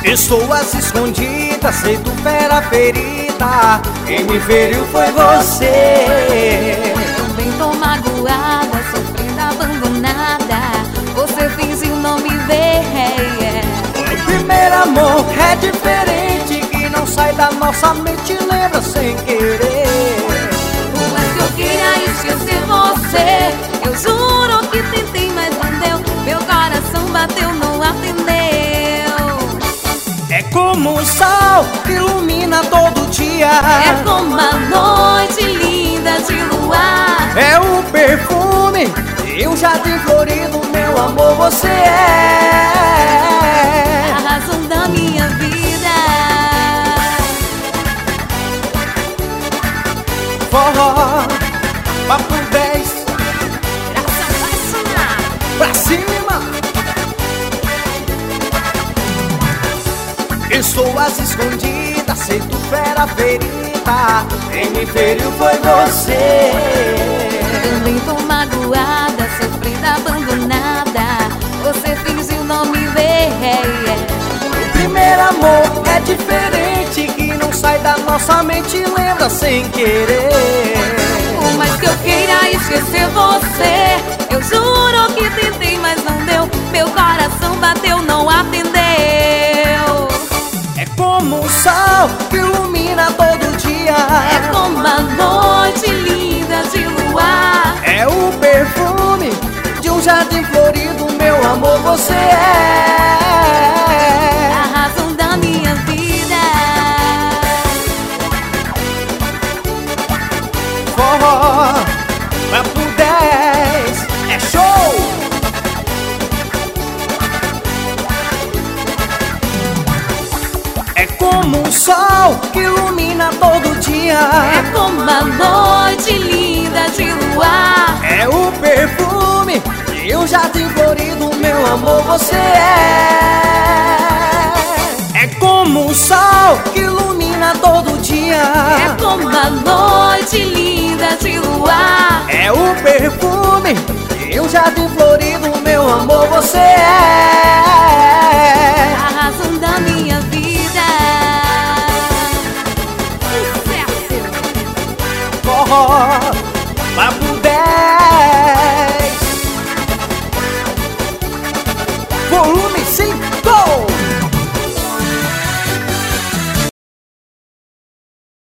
Estou às escondidas, sei do fera ferida. Quem me feriu foi você. Também tô magoada, sofrendo abandonada. Você fingiu não me ver. O primeiro amor é diferente, que não sai da nossa mente, lembra sem querer. Por mais que eu queira esquecer você, eu juro que tentei, mas não deu. Meu coração bateu, não atendeu. É como o sol que ilumina todo dia. É como a noite linda de luar. É o perfume e um jardim florido, meu amor, você é a razão da minha vida. Forró, papo 10, pra cima. Estou às escondidas, sei do fera ferida. Quem me feriu foi você. Também tô magoada, sofrida, abandonada. Você fingiu não me ver. O primeiro amor é diferente, que não sai da nossa mente, lembra sem querer. Por mais que eu queira esquecer você, eu juro que tentei, mas não deu. Meu coração bateu, não atendeu. É como o sol que ilumina todo dia. É como a noite linda de luar. É o perfume de um jardim florido, meu amor, você é a razão da minha vida. Forró, papo 10, é show! É como o sol que ilumina todo dia. É como a noite linda de luar. É o perfume e um jardim florido, meu amor, você é como o sol que ilumina todo dia. É como a noite linda de luar. É o perfume e um jardim florido, meu amor, você é a razão da minha vida. Forró,